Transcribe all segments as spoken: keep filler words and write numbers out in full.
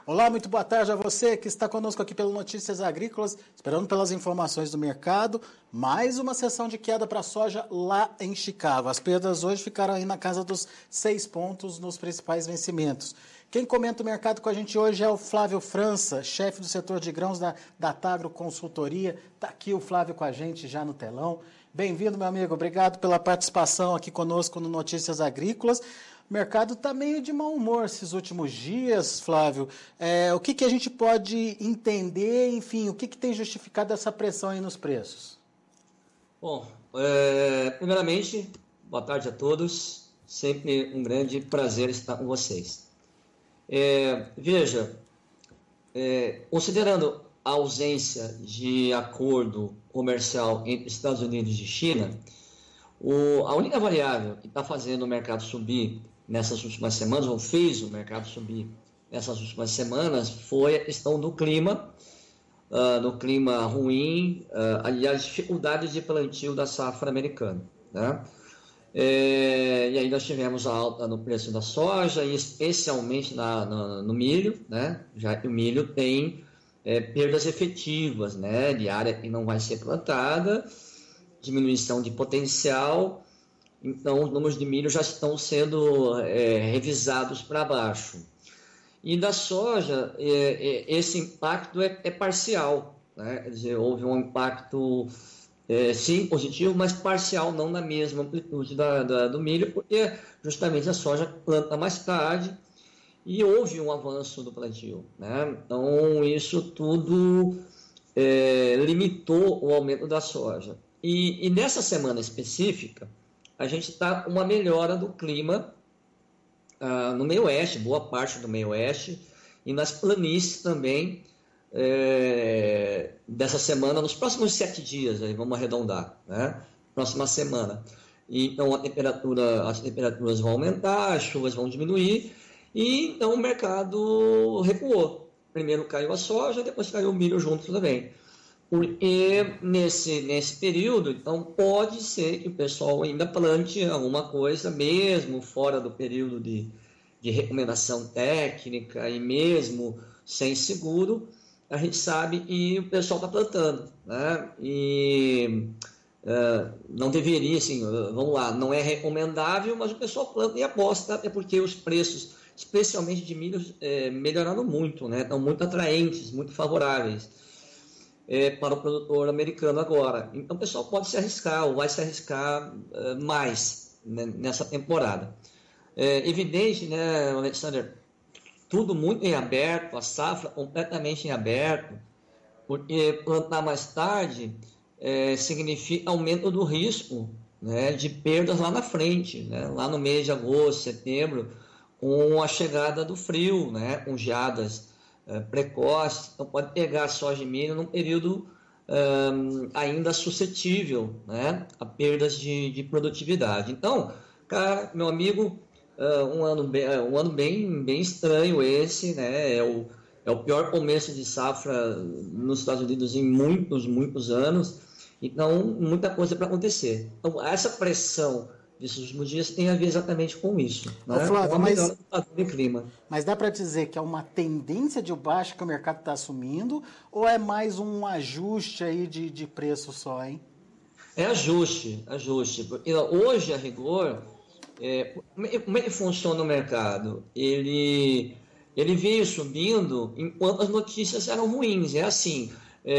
Olá, muito boa tarde a você que está conosco aqui pelo Notícias Agrícolas, esperando pelas informações do mercado. Mais uma sessão de queda para a soja lá em Chicago. As perdas hoje ficaram aí na casa dos seis pontos nos principais vencimentos. Quem comenta o mercado com a gente hoje é o Flávio França, chefe do setor de grãos da Datagro Consultoria. Está aqui o Flávio com a gente já no telão. Bem-vindo, meu amigo. Obrigado pela participação aqui conosco no Notícias Agrícolas. O mercado está meio de mau humor esses últimos dias, Flávio. É, o que, que a gente pode entender, enfim, o que, que tem justificado essa pressão aí nos preços? Bom, é, primeiramente, boa tarde a todos. Sempre um grande prazer estar com vocês. É, veja, é, considerando a ausência de acordo comercial entre Estados Unidos e China, o, a única variável que está fazendo o mercado subir nessas últimas semanas, ou fez o mercado subir nessas últimas semanas, foi a questão do clima, uh, do clima ruim, uh, e as dificuldades de plantio da safra americana, né? É, e aí nós tivemos a alta no preço da soja, e especialmente na, na, no milho, né? Já que o milho tem é, perdas efetivas, né? De área que não vai ser plantada, diminuição de potencial. Então, os números de milho já estão sendo é, revisados para baixo. E da soja, é, é, esse impacto é, é parcial, né? Quer dizer, houve um impacto, é, sim, positivo, mas parcial, não na mesma amplitude da, da, do milho, porque justamente a soja planta mais tarde e houve um avanço do plantio, né? Então, isso tudo é, limitou o aumento da soja. E, e nessa semana específica, a gente está com uma melhora do clima uh, no meio oeste, boa parte do meio oeste, e nas planícies também é, dessa semana, nos próximos sete dias, aí vamos arredondar, né? Próxima semana. Então a temperatura, as temperaturas vão aumentar, as chuvas vão diminuir, e então o mercado recuou. Primeiro caiu a soja, depois caiu o milho junto também. Porque nesse, nesse período, então, pode ser que o pessoal ainda plante alguma coisa, mesmo fora do período de, de recomendação técnica e mesmo sem seguro, a gente sabe que o pessoal está plantando, né? E uh, não deveria, assim, vamos lá, não é recomendável, mas o pessoal planta e aposta, até porque os preços, especialmente de milho, é, melhoraram muito, né? Estão muito atraentes, muito favoráveis. É, para o produtor americano agora. Então o pessoal pode se arriscar, ou vai se arriscar uh, mais, né, nessa temporada. É evidente, né, Alexander, tudo muito em aberto, a safra completamente em aberto, porque plantar mais tarde é, significa aumento do risco, né, de perdas lá na frente, né, lá no mês de agosto, setembro, com a chegada do frio, né, com geadas precoce, então pode pegar a soja e milho num período um, ainda suscetível, né, a perdas de, de produtividade. Então, cara, meu amigo, uh, um ano, bem, um ano bem, bem estranho esse, né, é o, é o pior começo de safra nos Estados Unidos em muitos, muitos anos, então muita coisa para acontecer. Então, essa pressão desses últimos dias tem a ver exatamente com isso, né? Ô, Flávio, com a mas, melhora do padrão de clima. Mas dá para dizer que é uma tendência de baixa que o mercado está assumindo, ou é mais um ajuste aí de, de preço só, hein? É ajuste, ajuste. Porque hoje, a rigor, é, como é que funciona o mercado? Ele, ele veio subindo enquanto as notícias eram ruins. É assim,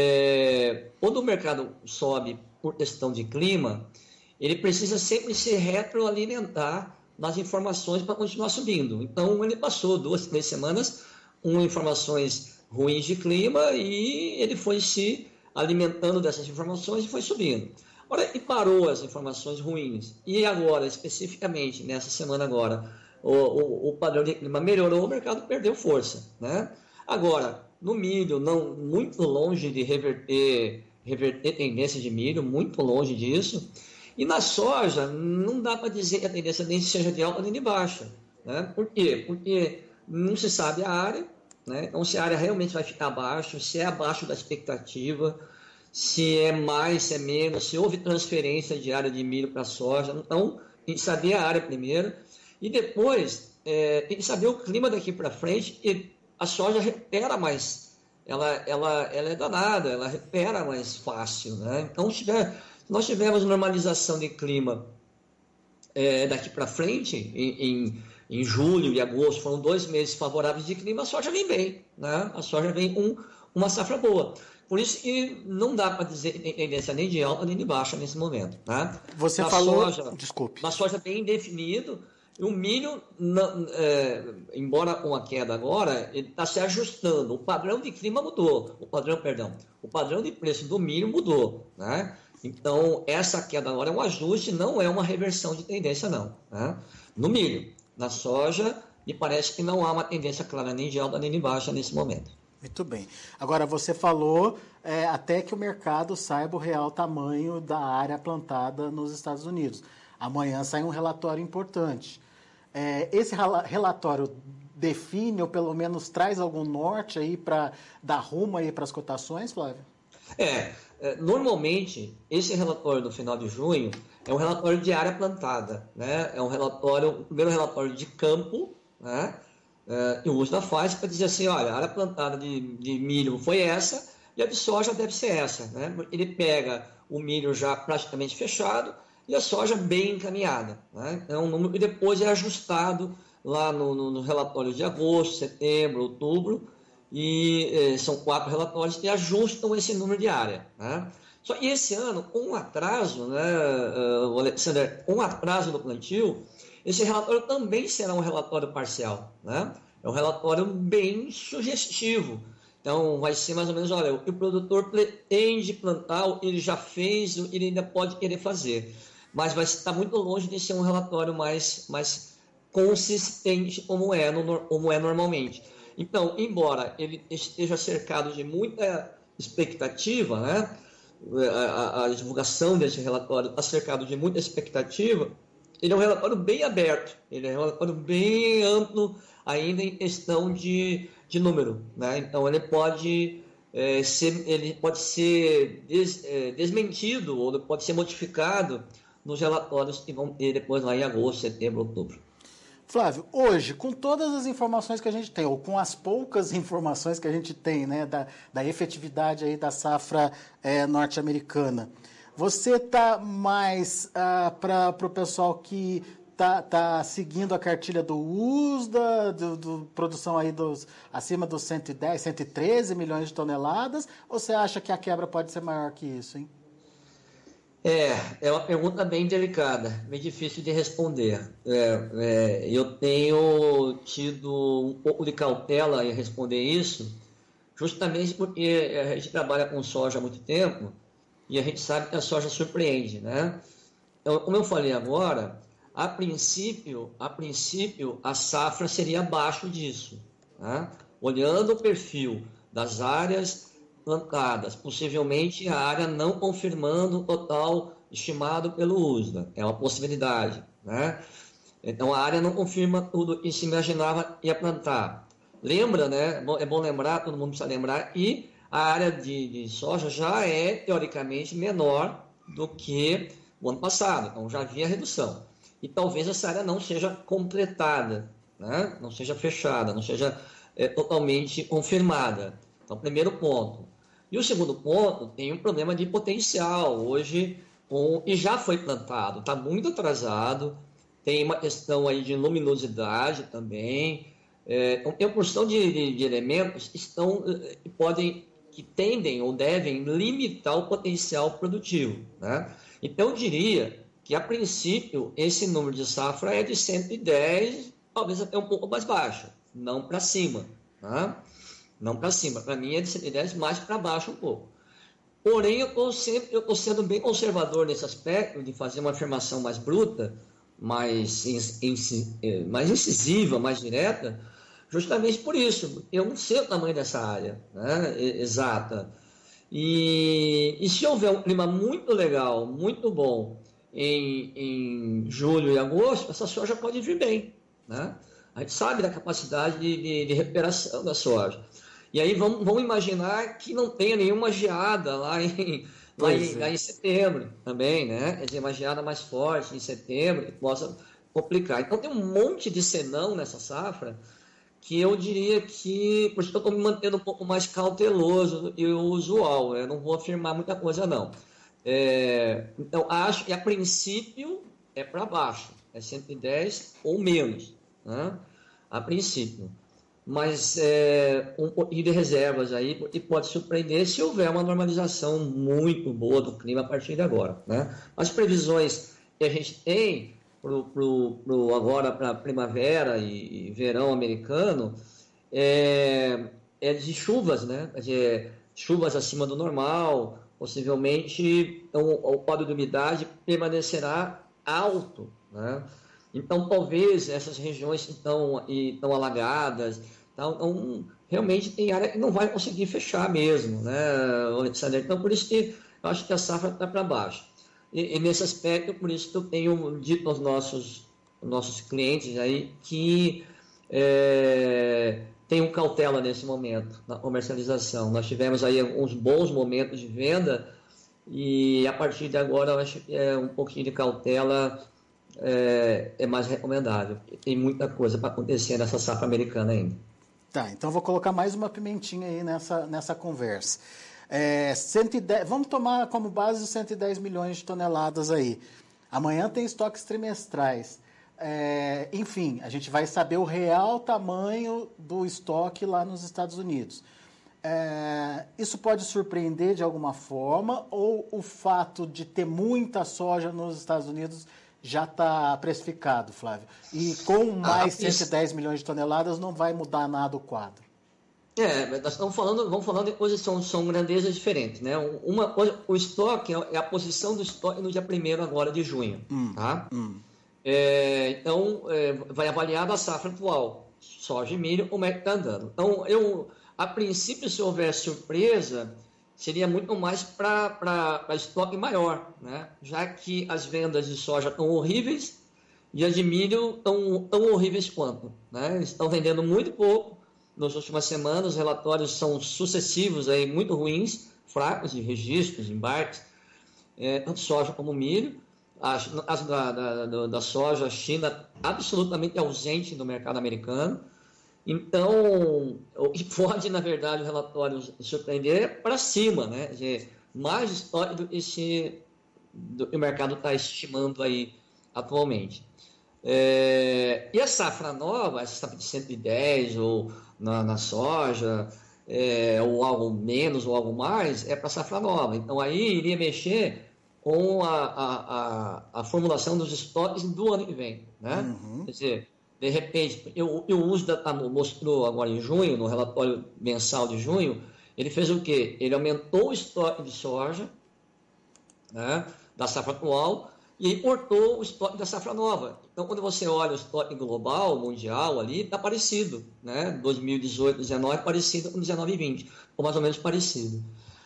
é, quando o mercado sobe por questão de clima, ele precisa sempre se retroalimentar nas informações para continuar subindo. Então, ele passou duas, três semanas com informações ruins de clima e ele foi se alimentando dessas informações e foi subindo. Ora, e parou as informações ruins. E agora, especificamente, nessa semana agora, o, o, o padrão de clima melhorou, o mercado perdeu força, né? Agora, no milho, não, muito longe de reverter, reverter tendência de milho, muito longe disso. E na soja, não dá para dizer que a tendência nem seja de alta nem de baixa, né? Por quê? Porque não se sabe a área, né? Então, se a área realmente vai ficar abaixo, se é abaixo da expectativa, se é mais, se é menos, se houve transferência de área de milho para soja. Então, tem que saber a área primeiro e depois é, tem que saber o clima daqui para frente. E a soja recupera mais, ela, ela, ela é danada, ela recupera mais fácil, né? Então, se tiver, nós tivermos normalização de clima é, daqui para frente, em, em, em julho e agosto, foram dois meses favoráveis de clima, a soja vem bem, né? A soja vem com uma safra boa. Por isso que não dá para dizer que tem tendência nem de alta nem de baixa nesse momento, tá? Você na falou... Soja, Desculpe. Na soja bem definido, e o milho, não, é, embora com a queda agora, ele está se ajustando. O padrão de clima mudou, o padrão, perdão, o padrão de preço do milho mudou, né? Então, essa queda agora é um ajuste, não é uma reversão de tendência, não, né? No milho, na soja, me parece que não há uma tendência clara nem de alta nem de baixa nesse momento. Muito bem. Agora, você falou é, até que o mercado saiba o real tamanho da área plantada nos Estados Unidos. Amanhã sai um relatório importante. É, esse relatório define, ou pelo menos traz algum norte aí para dar rumo aí para as cotações, Flávio? É, é, normalmente, esse relatório do final de junho é um relatório de área plantada, né? É um relatório, o primeiro relatório de campo, né? É, que o USDA faz para dizer assim, olha, a área plantada de, de milho foi essa e a de soja deve ser essa, né? Ele pega o milho já praticamente fechado e a soja bem encaminhada, né? É um número que depois é ajustado lá no, no, no relatório de agosto, setembro, outubro, e eh, são quatro relatórios que ajustam esse número de área, né? Só que esse ano, com um atraso, né, uh, Alexander, com um atraso no plantio, esse relatório também será um relatório parcial, né? É um relatório bem sugestivo. Então, vai ser mais ou menos, olha, o que o produtor pretende plantar, ele já fez, ele ainda pode querer fazer. Mas vai estar muito longe de ser um relatório mais, mais consistente como é, no, como é normalmente. Então, embora ele esteja cercado de muita expectativa, né? A, a, a divulgação desse relatório está cercado de muita expectativa, ele é um relatório bem aberto, ele é um relatório bem amplo, ainda em questão de, de número, né? Então, ele pode, é, ser, ele pode ser des, é, desmentido ou pode ser modificado nos relatórios que vão ter depois lá em agosto, setembro, outubro. Flávio, hoje, com todas as informações que a gente tem, ou com as poucas informações que a gente tem, né, da, da efetividade aí da safra é, norte-americana, você está mais ah, para o pessoal que está tá seguindo a cartilha do USDA, do, do, produção aí dos, acima dos cento e dez, cento e treze milhões de toneladas, ou você acha que a quebra pode ser maior que isso, hein? É, é uma pergunta bem delicada, bem difícil de responder. É, é, eu tenho tido um pouco de cautela em responder isso, justamente porque a gente trabalha com soja há muito tempo e a gente sabe que a soja surpreende, né? Então, como eu falei agora, a princípio, a princípio a safra seria abaixo disso, né? Olhando o perfil das áreas plantadas, possivelmente a área não confirmando o total estimado pelo USDA, é uma possibilidade, né? Então a área não confirma tudo que se imaginava ia plantar. Lembra, né? É bom lembrar, todo mundo precisa lembrar, e a área de, de soja já é teoricamente menor do que o ano passado, então já havia redução. E talvez essa área não seja completada, né? Não seja fechada, não seja é, totalmente confirmada. Então, primeiro ponto. E o segundo ponto, tem um problema de potencial. Hoje, com, e já foi plantado, está muito atrasado, tem uma questão aí de luminosidade também. É, então, tem uma porção de, de, de elementos que, estão, que, podem, que tendem ou devem limitar o potencial produtivo, né? Então, eu diria que, a princípio, esse número de safra é de cento e dez, talvez até um pouco mais baixo, não para cima, né? Não para cima, para mim é de cento e dez mais para baixo um pouco. Porém, eu estou sempre, eu estou sendo bem conservador nesse aspecto de fazer uma afirmação mais bruta, mais, mais incisiva, mais direta, justamente por isso. Eu não sei o tamanho dessa área, né, exata. E, e se houver um clima muito legal, muito bom em, em julho e agosto, essa soja pode vir bem, né? A gente sabe da capacidade de, de, de recuperação da soja. E aí vamos, vamos imaginar que não tenha nenhuma geada lá em, lá em, é. lá em setembro também, né? Quer dizer, uma geada mais forte em setembro que possa complicar. Então tem um monte de senão nessa safra que eu diria que, por isso que eu estou me mantendo um pouco mais cauteloso do que o usual, né? Não vou afirmar muita coisa, não. É, então, acho que a princípio é para baixo, é cento e dez ou menos, né? A princípio. Mas é, um pouquinho de reservas aí, e pode surpreender se houver uma normalização muito boa do clima a partir de agora, né? As previsões que a gente tem pro, pro, pro agora para primavera e, e verão americano é, é de chuvas, né? De chuvas acima do normal, possivelmente então, o quadro de umidade permanecerá alto, né? Então, talvez essas regiões que estão, estão alagadas, então, realmente tem área que não vai conseguir fechar mesmo, né, Alexandre? Então, por isso que eu acho que a safra está para baixo. E, e nesse aspecto, por isso que eu tenho dito aos nossos, nossos clientes aí que é, tenham cautela nesse momento, na comercialização. Nós tivemos aí uns bons momentos de venda e, a partir de agora, eu acho que é um pouquinho de cautela é, é mais recomendável. Tem muita coisa para acontecer nessa safra americana ainda. Tá, então vou colocar mais uma pimentinha aí nessa, nessa conversa. É, cento e dez, vamos tomar como base os cento e dez milhões de toneladas aí. Amanhã tem estoques trimestrais. É, enfim, a gente vai saber o real tamanho do estoque lá nos Estados Unidos. É, isso pode surpreender de alguma forma, ou o fato de ter muita soja nos Estados Unidos já está precificado, Flávio? E com mais ah, cento e dez milhões de toneladas não vai mudar nada o quadro? É, nós estamos falando, vamos falando de posição, são grandezas diferentes, né? Uma coisa, o estoque é a posição do estoque no dia primeiro agora de junho, hum, tá? Hum. É, então, é, vai avaliar da safra atual, soja e milho, como é que está andando. Então, eu, a princípio, se houver surpresa, seria muito mais para estoque maior, né? Já que as vendas de soja estão horríveis e as de milho estão tão horríveis quanto, né? Eles estão vendendo muito pouco nas últimas semanas, os relatórios são sucessivos, aí, muito ruins, fracos de registros, embarques, é, tanto soja como milho. As, as da, da, da soja, a China absolutamente ausente do mercado americano. Então, o que pode, na verdade, o relatório surpreender é para cima, né? Quer dizer, mais estoque do que, se, do que o mercado está estimando aí atualmente. É, e a safra nova, essa safra de cento e dez ou na, na soja, é, ou algo menos ou algo mais, é para a safra nova. Então, aí iria mexer com a, a, a, a formulação dos estoques do ano que vem, né? Uhum. Quer dizer, de repente, eu, eu uso da, mostrou agora em junho, no relatório mensal de junho, ele fez o quê? Ele aumentou o estoque de soja, né, da safra atual e cortou o estoque da safra nova. Então, quando você olha o estoque global, mundial, ali, está parecido, né? dois mil e dezoito, dezenove, parecido com dezenove e vinte, ou mais ou menos parecido.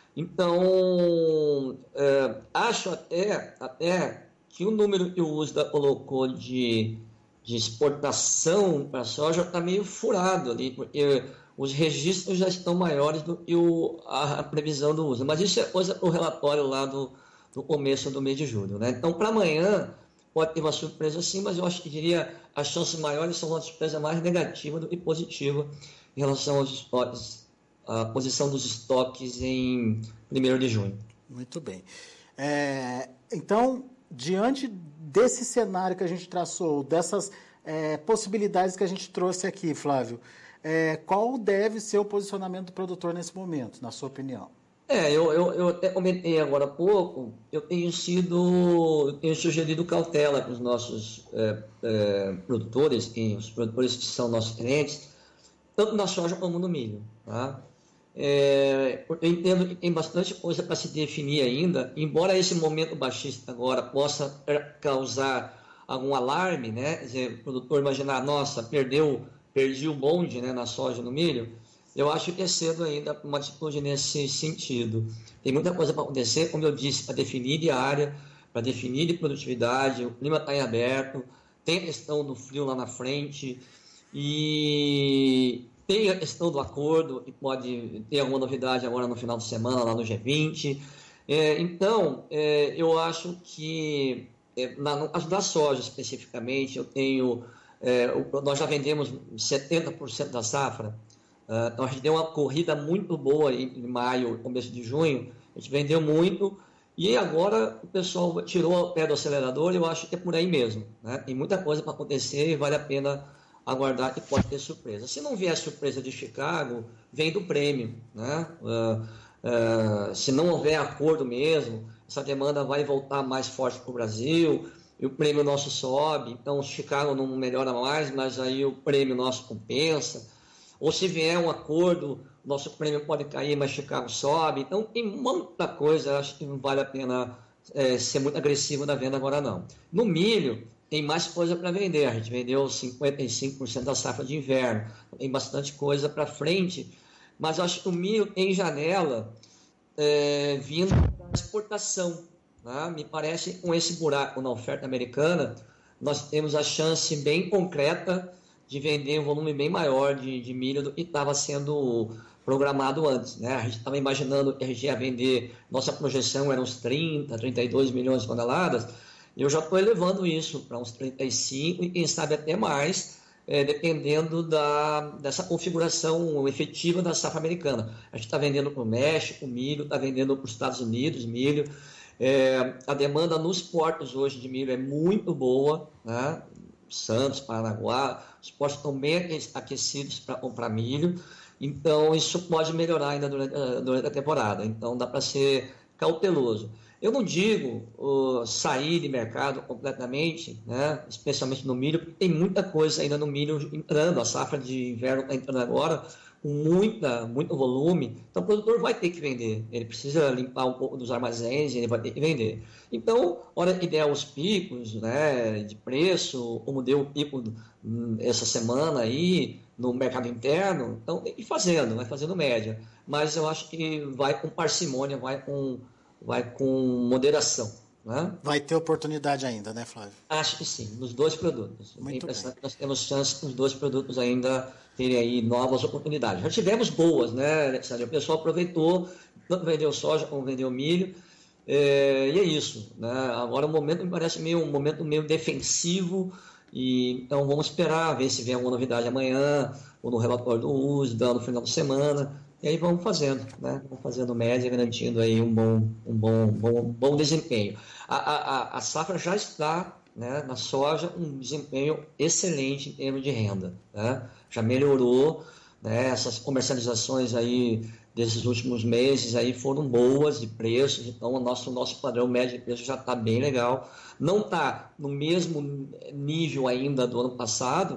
Então, é, acho até, até que o número que o U S D A colocou de de exportação para a soja está meio furado ali, porque os registros já estão maiores do que o, a, a previsão do U S D A. Mas isso é coisa do relatório lá do, do começo do mês de julho, né? Então, para amanhã, pode ter uma surpresa sim, mas eu acho que diria as chances maiores são uma surpresa mais negativa do que positiva em relação aos estoques, a posição dos estoques em primeiro de junho. Muito bem. É, então, diante desse cenário que a gente traçou, dessas é, possibilidades que a gente trouxe aqui, Flávio, é, qual deve ser o posicionamento do produtor nesse momento, na sua opinião? É, eu, eu, eu até comentei agora há pouco, eu tenho sido, eu tenho sugerido cautela para os nossos é, é, produtores, e os produtores que são nossos clientes, tanto na soja como no milho, tá? É, eu entendo que tem bastante coisa para se definir ainda, embora esse momento baixista agora possa causar algum alarme, né? Quer dizer, o produtor imaginar, nossa, perdeu, perdi o bonde, né, na soja e no milho. Eu acho que é cedo ainda uma atitude nesse sentido. Tem muita coisa para acontecer, como eu disse, para definir de área, para definir de produtividade, o clima está em aberto, tem a questão do frio lá na frente e tem a questão do acordo, que pode ter alguma novidade agora no final de semana, lá no G vinte. É, então, é, eu acho que, é, na, no caso da soja especificamente, eu tenho é, nós já vendemos setenta por cento da safra, uh, então a gente deu uma corrida muito boa em, em maio, começo de junho, a gente vendeu muito, e agora o pessoal tirou o pé do acelerador, e eu acho que é por aí mesmo, né? Tem muita coisa para acontecer e vale a pena aguardar, que pode ter surpresa. Se não vier surpresa de Chicago, vem do prêmio, né? Uh, uh, se não houver acordo mesmo, essa demanda vai voltar mais forte para o Brasil, e o prêmio nosso sobe, então Chicago não melhora mais, mas aí o prêmio nosso compensa. Ou se vier um acordo, nosso prêmio pode cair, mas Chicago sobe. Então tem muita coisa, acho que não vale a pena é, ser muito agressivo na venda agora não. No milho, tem mais coisa para vender, a gente vendeu cinquenta e cinco por cento da safra de inverno, tem bastante coisa para frente, mas acho que o milho tem janela é, vindo da exportação. Né? Me parece que com esse buraco na oferta americana, nós temos a chance bem concreta de vender um volume bem maior de, de milho do que estava sendo programado antes. Né? A gente estava imaginando que a gente ia vender, nossa projeção era uns trinta, trinta e dois milhões de toneladas, e eu já estou elevando isso para uns trinta e cinco e quem sabe até mais, é, dependendo da, dessa configuração efetiva da safra americana. A gente está vendendo para o México milho, está vendendo para os Estados Unidos milho. É, a demanda nos portos hoje de milho é muito boa, né? Santos, Paranaguá, os portos estão bem aquecidos para comprar milho, então isso pode melhorar ainda durante, durante a temporada, então dá para ser cauteloso. Eu não digo uh, sair de mercado completamente, né? Especialmente no milho, porque tem muita coisa ainda no milho entrando, a safra de inverno está entrando agora, com muita, muito volume, então o produtor vai ter que vender, ele precisa limpar um pouco dos armazéns, ele vai ter que vender. Então, hora que der os picos, né, de preço, como deu o pico essa semana aí no mercado interno, então tem que ir fazendo, vai fazendo média, mas eu acho que vai com parcimônia, vai com, vai com moderação. Né? Vai ter oportunidade ainda, né, Flávio? Acho que sim, nos dois produtos. Muito bem. Nós temos chance nos dois produtos ainda terem aí novas oportunidades. Já tivemos boas, né, Alexandre? O pessoal aproveitou, tanto vendeu soja como vendeu milho, é, e é isso. Né? Agora o momento me parece meio, um momento meio defensivo, e, então vamos esperar, ver se vem alguma novidade amanhã, ou no relatório do U S D A, no final de semana, e aí vamos fazendo, né? Vamos fazendo média, garantindo aí um bom, um bom, bom, bom desempenho. A, a, a safra já está, né, na soja, um desempenho excelente em termos de renda, né? Já melhorou, né? Essas comercializações aí desses últimos meses aí foram boas de preços, então o nosso, nosso padrão médio de preço já está bem legal. Não está no mesmo nível ainda do ano passado,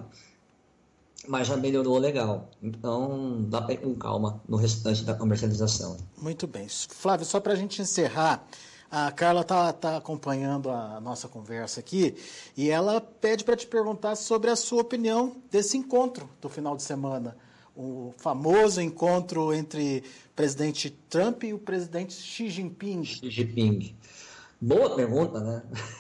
mas já melhorou legal. Então, dá para ir com calma no restante da comercialização. Muito bem. Flávio, só para a gente encerrar, a Carla está tá acompanhando a nossa conversa aqui e ela pede para te perguntar sobre a sua opinião desse encontro do final de semana. O famoso encontro entre o presidente Trump e o presidente Xi Jinping. Xi Jinping. Boa pergunta, né?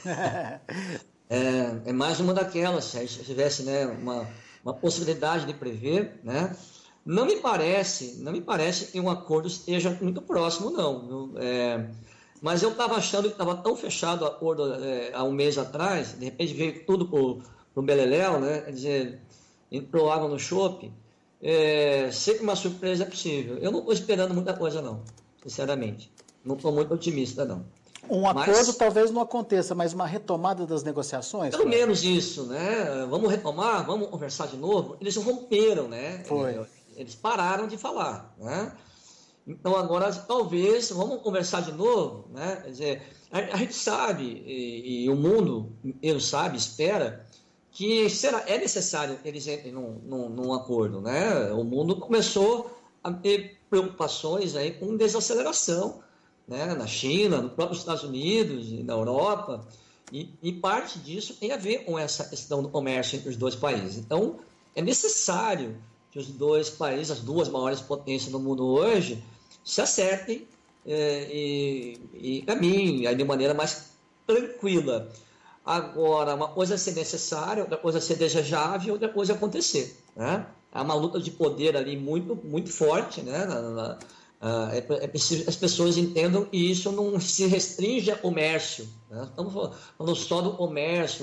é, é mais uma daquelas, se tivesse, né, uma... uma possibilidade de prever, né? Não me parece, não me parece que um acordo esteja muito próximo, não. É, mas eu estava achando que estava tão fechado o acordo é, há um mês atrás, de repente veio tudo para o beleléu, né? Quer dizer, entrou água no chope. É, sei que uma surpresa é possível. Eu não estou esperando muita coisa, não, sinceramente. Não estou muito otimista, não. Um acordo mas, talvez não aconteça, mas uma retomada das negociações? Pelo claro. menos isso, né? Vamos retomar, vamos conversar de novo. Eles romperam, né? Foi. Eles, eles pararam de falar, né? Então agora talvez vamos conversar de novo, né? Quer dizer, a, a gente sabe e, e o mundo inteiro sabe, espera que será é necessário que eles entrem num, num, num acordo, né? O mundo começou a ter preocupações aí com desaceleração, né, na China, nos próprios Estados Unidos e na Europa, e, e parte disso tem a ver com essa questão do comércio entre os dois países. Então, é necessário que os dois países, as duas maiores potências do mundo hoje, se acertem é, e, e caminhem aí de maneira mais tranquila. Agora, uma coisa é ser necessária, outra coisa é ser desejável, outra coisa é acontecer. Né? Há uma luta de poder ali muito, muito forte, né, na, na Uh, é, é preciso que as pessoas entendam que isso não se restringe a comércio, né? Estamos falando só do comércio,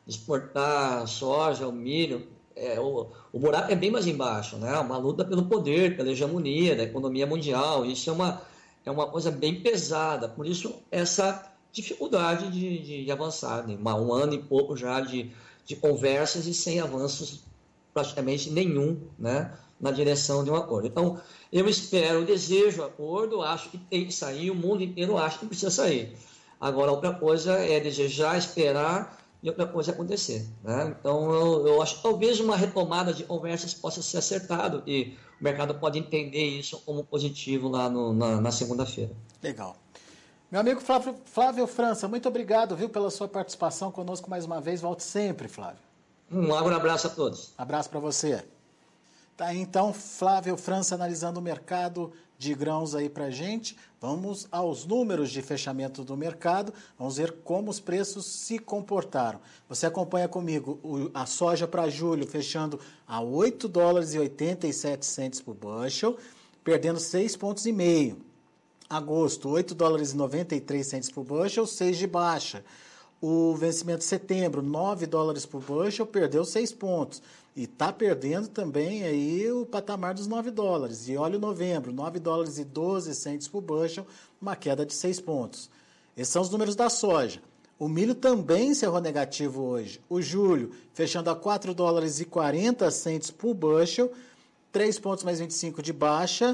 exportar soja, o milho, é, o, o buraco é bem mais embaixo, né? Uma luta pelo poder, pela hegemonia da economia mundial. Isso é uma, é uma coisa bem pesada. Por isso, essa dificuldade de, de, de avançar, né? Uma, um ano e pouco já de, de conversas e sem avanços praticamente nenhum, né? Na direção de um acordo. Então, eu espero, desejo acordo, acho que tem que sair, o mundo inteiro acha que precisa sair. Agora, outra coisa é desejar, esperar e outra coisa é acontecer, né? Então, eu, eu acho que talvez uma retomada de conversas possa ser acertado e o mercado pode entender isso como positivo lá no, na, na segunda-feira. Legal. Meu amigo Flávio, Flávio França, muito obrigado, viu, pela sua participação conosco mais uma vez. Volte sempre, Flávio. Um abraço a todos. Abraço para você. Tá, então, Flávio França analisando o mercado de grãos aí para a gente. Vamos aos números de fechamento do mercado. Vamos ver como os preços se comportaram. Você acompanha comigo o, a soja para julho fechando a oito dólares e oitenta e sete centavos por bushel, perdendo seis pontos e meio. Agosto, oito dólares e noventa e três centavos por bushel, seis de baixa. O vencimento de setembro, nove dólares por bushel, perdeu seis pontos. E está perdendo também aí o patamar dos nove dólares. E olha o novembro, nove dólares e doze centavos por bushel, uma queda de seis pontos. Esses são os números da soja. O milho também encerrou negativo hoje. O julho, fechando a quatro dólares e quarenta centavos por bushel, três pontos mais vinte e cinco de baixa.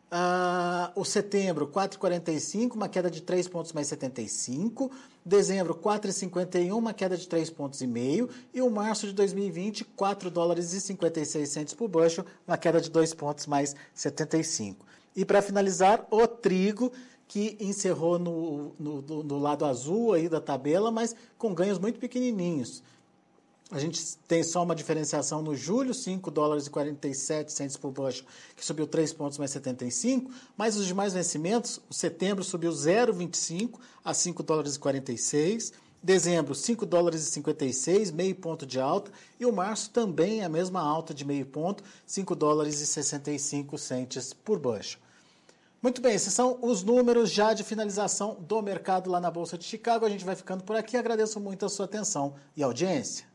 Uh, o setembro, quatro e quarenta e cinco, uma queda de três pontos mais setenta e cinco. Dezembro, quatro e cinquenta e um, uma queda de três pontos e meio. E o março de dois mil e vinte, quatro dólares e cinquenta e seis centavos por bushel, uma queda de dois pontos mais setenta e cinco. E para finalizar, o trigo, que encerrou no, no, no lado azul aí da tabela, mas com ganhos muito pequenininhos. A gente tem só uma diferenciação no julho, cinco dólares e quarenta e sete centavos por bushel, que subiu três pontos mais setenta e cinco, mas os demais vencimentos, o setembro subiu zero vírgula vinte e cinco a cinco dólares e quarenta e seis, dezembro cinco dólares e cinquenta e seis, meio ponto de alta, e o março também a mesma alta de meio ponto, cinco dólares e sessenta e cinco centavos por bushel. Muito bem, esses são os números já de finalização do mercado lá na Bolsa de Chicago. A gente vai ficando por aqui. Agradeço muito a sua atenção e audiência.